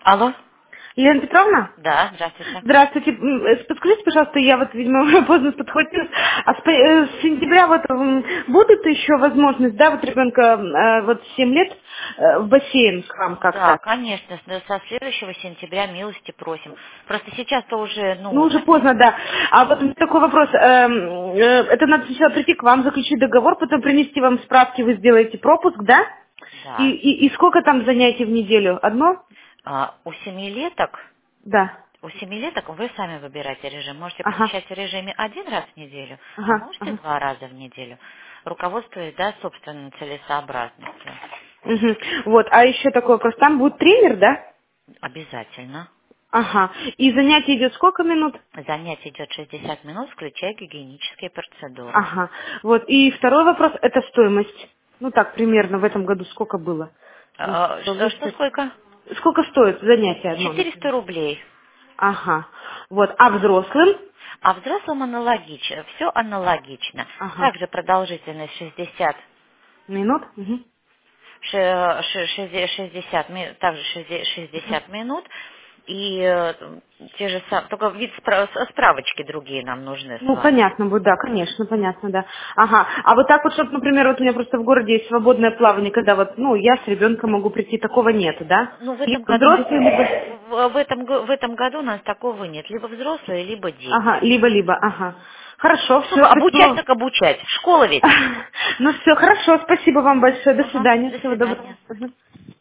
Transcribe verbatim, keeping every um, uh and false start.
Алло? Елена Петровна? Да, здравствуйте. Здравствуйте. М, э, Подскажите, пожалуйста, я вот, видимо, уже поздно подхватилась. А с, по- э, с сентября вот м, будут еще возможность, да, вот ребенка э, вот семь лет э, в бассейн к вам Да, как-то? конечно, с- со следующего сентября милости просим. Просто сейчас-то уже, Ну, ну, уже поздно, да. А вот у меня такой вопрос. эм, э, Это надо сначала прийти к вам, заключить договор, потом принести вам справки, вы сделаете пропуск, да? И, да. и, и сколько там занятий в неделю? Одно? А, у семилеток, Да. у семилеток вы сами выбираете режим. Можете Ага. посещать в режиме один раз в неделю, а Ага. можете Ага. два раза в неделю. Руководствуясь, да, собственной целесообразностью. Мгм. Вот, а еще такой вопрос. Там будет тренер, да? Обязательно. Ага. И занятие идет сколько минут? Занятие идет шестьдесят минут, включая гигиенические процедуры. Ага. Вот. И второй вопрос, это стоимость. Ну так, примерно в этом году сколько было? Ну, А, чтобы что, что выставить. сколько? Сколько стоит занятие одно, четыреста например? рублей. Ага. Вот. А взрослым? А взрослым аналогично, все аналогично. Ага. Также продолжительность шестьдесят, Минут? Угу. ше- ше- шесть- шестьдесят, ми- также шестьдесят шестьдесят минут. И э, те же самые, только вид спра- с- справочки другие нам нужны с Ну, вами. понятно будет, да, конечно, понятно, да. Ага. А вот так вот, чтобы, например, вот у меня просто в городе есть свободное плавание, когда вот, ну, я с ребенком могу прийти, такого нету, да? Ну, в этом Либо году, взрослые, либо... в, в этом, го- в этом году у нас такого нет. Либо взрослые, либо Ага, дети. либо-либо, ага. Хорошо, Ну, все, обучать спасибо. так обучать. Школа ведь. Ну все, хорошо, спасибо вам большое. До Ага, свидания. до Всего доброго. свидания. Мгм.